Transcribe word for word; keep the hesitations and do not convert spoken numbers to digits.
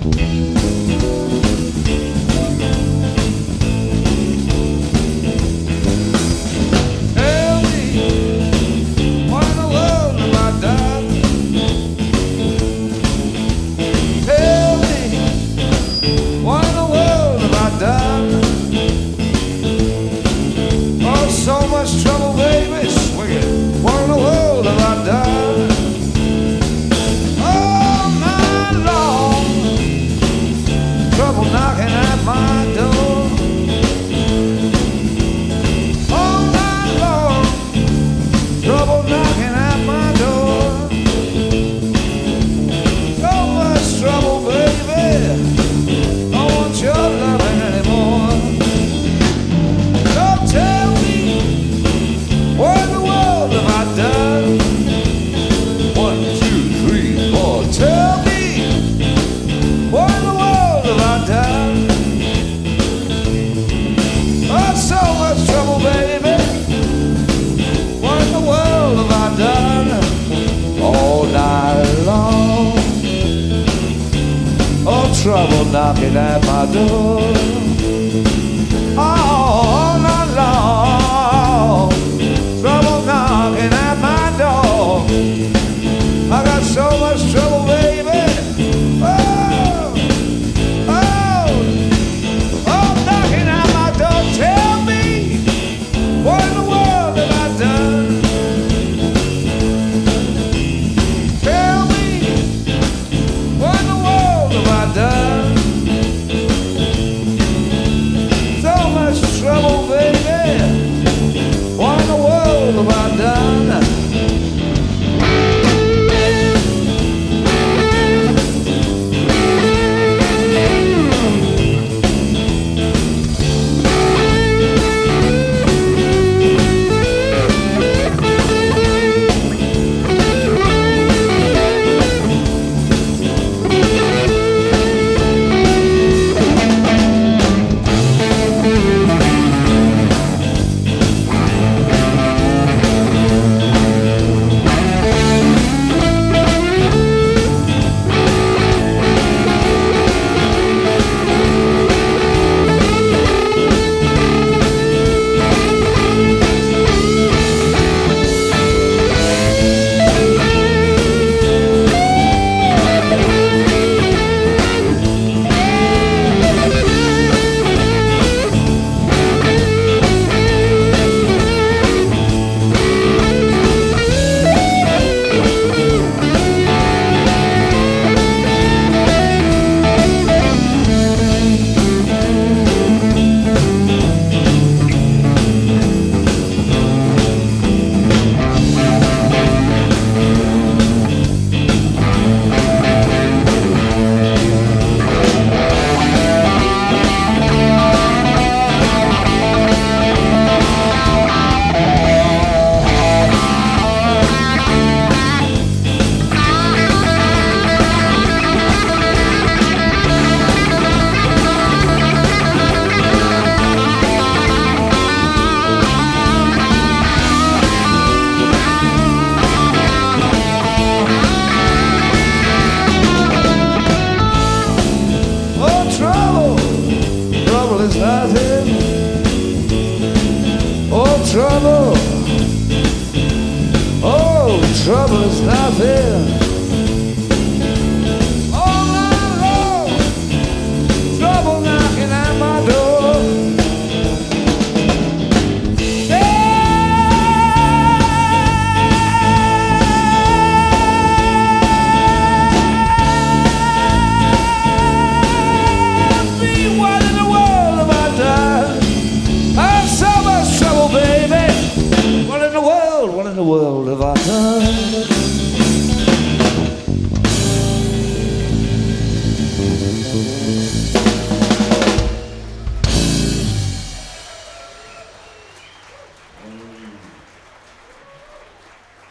Trouble knocking at my door. All night long, trouble knocking at my door. I got so much trouble, baby. Oh, oh, oh, knocking at my door. Tell me, what in the world have I done? Tell me, what in the world have I done? Trouble, baby. What in the world have I done? Is nothing. Oh, trouble. Oh, trouble is nothing. All night long, trouble knocking at my door. What in the world have I done?